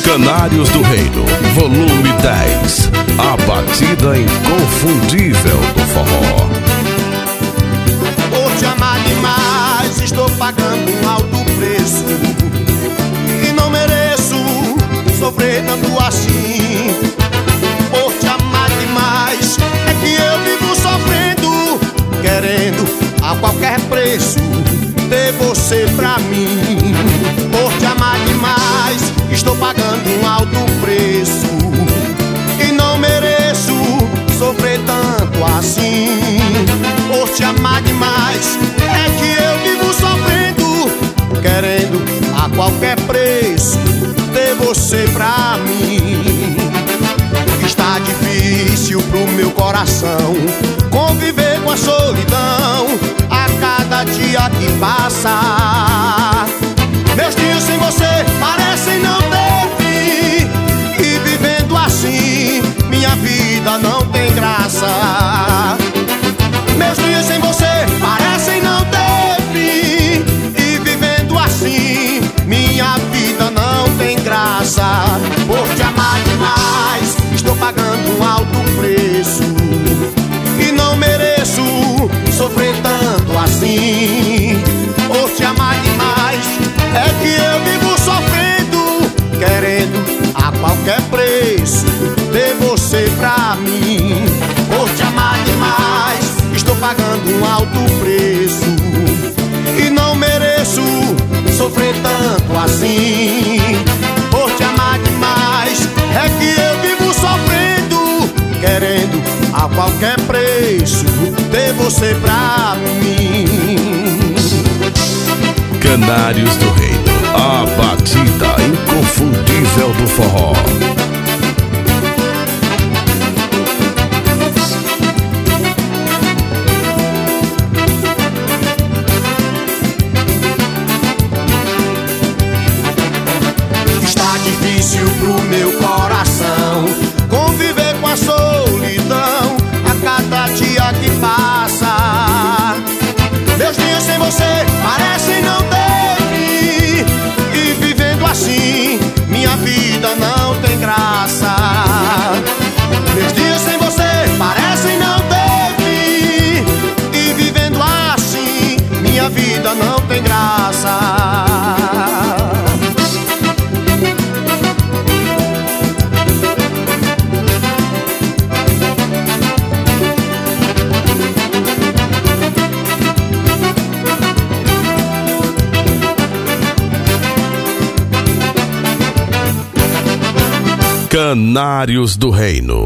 Canários do Reino, volume 10. A batida inconfundível do forró. Por te amar demais, estou pagando um alto preço e não mereço sofrer tanto assim. Por te amar demais, é que eu vivo sofrendo, querendo a qualquer preço ter você pra mim. Por te amar demais, estou pagando um alto preço e não mereço sofrer tanto assim. Por te amar demais, é que eu vivo sofrendo, querendo a qualquer preço ter você pra mim. Está difícil pro meu coração conviver com a solidão a cada dia que passa. Meus dias sem você parecem não ter fim, e vivendo assim minha vida não tem graça. Meus dias sem você parecem não ter fim, e vivendo assim minha vida não tem graça. Por te amar demais, estou pagando um alto preço e não mereço sofrer tanto assim. Por te amar demais, é que eu vivo sofrendo, querendo a qualquer preço ter você pra mim. Por te amar demais, estou pagando um alto preço e não mereço sofrer tanto assim. Por te amar demais, é que eu vivo sofrendo, querendo a qualquer preço ter você pra mim. Canários do Reino, a batida inconfundível do forró. Está difícil pro meu coração conviver com a solidão a cada dia que passa. Meus dias sem você parecem não ter fim, e vivendo assim minha vida não tem graça. Meus dias sem você parecem não ter fim, e vivendo assim minha vida não tem graça. Canários do Reino.